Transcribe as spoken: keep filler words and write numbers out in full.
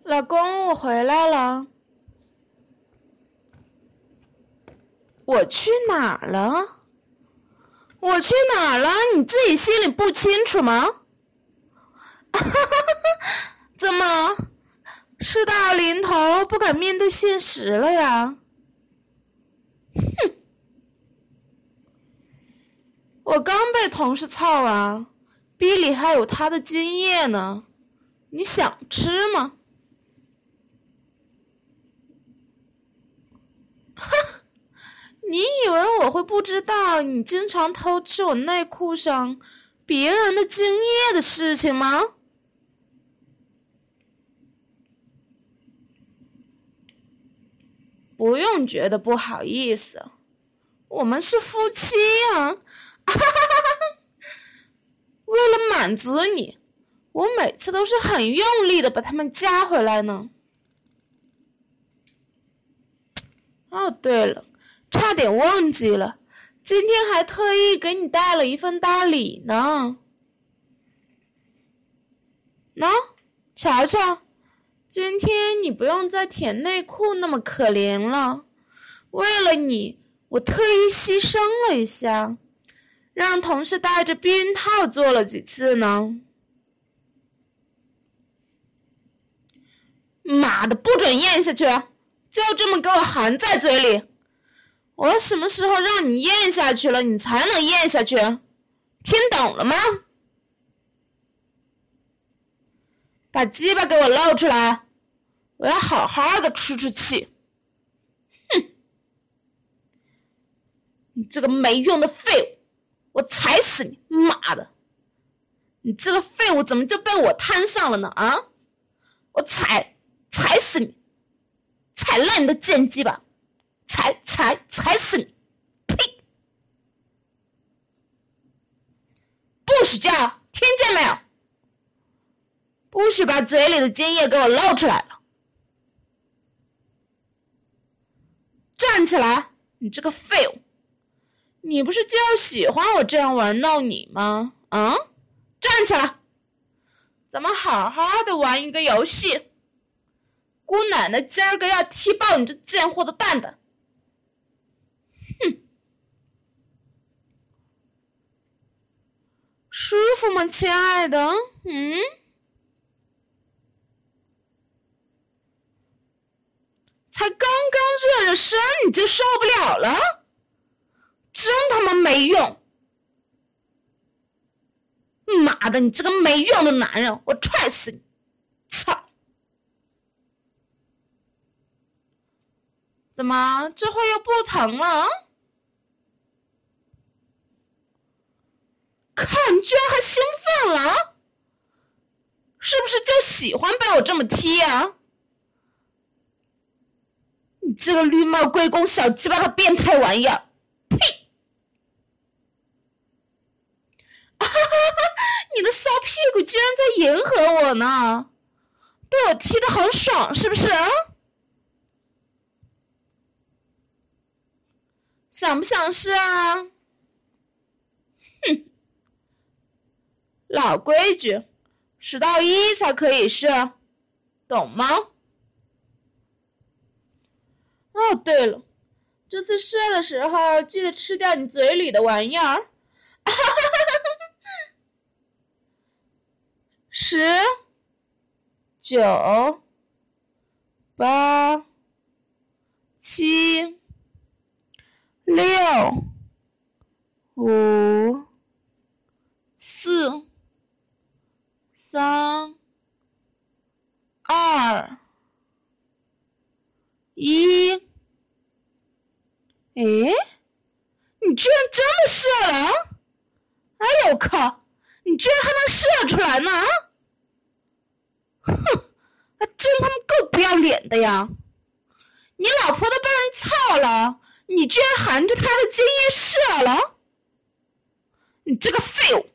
老公，我回来了。我去哪儿了？我去哪儿了？你自己心里不清楚吗？怎么事到临头不敢面对现实了呀？哼！我刚被同事操完，逼里还有他的精液呢，你想吃吗？哼！你以为我会不知道你经常偷吃我内裤上别人的精液的事情吗？不用觉得不好意思，我们是夫妻啊！为了满足你，我每次都是很用力的把他们加回来呢。哦，对了，差点忘记了，今天还特意给你带了一份大礼呢。喏，瞧瞧，今天你不用再舔内裤那么可怜了。为了你，我特意牺牲了一下，让同事带着避孕套做了几次呢。妈的，不准咽下去，就这么给我含在嘴里。我什么时候让你咽下去了，你才能咽下去？听懂了吗？把鸡巴给我露出来，我要好好的出出气。哼！你这个没用的废物，我踩死你！妈的，你这个废物怎么就被我摊上了呢？啊！我踩踩死你，踩烂你的贱鸡巴，踩踩踩死你！呸！不许叫，听见没有？不许把嘴里的精液给我露出来了！站起来，你这个废物！你不是就是喜欢我这样玩弄你吗？啊！站起来！咱们好好的玩一个游戏。姑奶奶今儿个要踢爆你这贱货的蛋蛋！哼！舒服吗，亲爱的？嗯？才刚刚热热身你就受不了了？真他妈没用！妈的，你这个没用的男人，我踹死你！操！怎么这会又不疼了？看，你居然还兴奋了？是不是就喜欢被我这么踢啊？你这个绿帽龟公小鸡巴的变态玩意儿！呸！啊哈哈！你的骚屁股居然在迎合我呢，被我踢得很爽，是不是啊？想不想试啊？哼！老规矩，数到一才可以试，懂吗？哦，对了，这次试的时候记得吃掉你嘴里的玩意儿。十、九、八、七、六、五、四、三、二、一。诶，你居然真的射了！哎呦靠，你居然还能射出来呢！哼，还真他妈够不要脸的呀！你老婆都被人操了，你居然含着她的精液射了！你这个废物！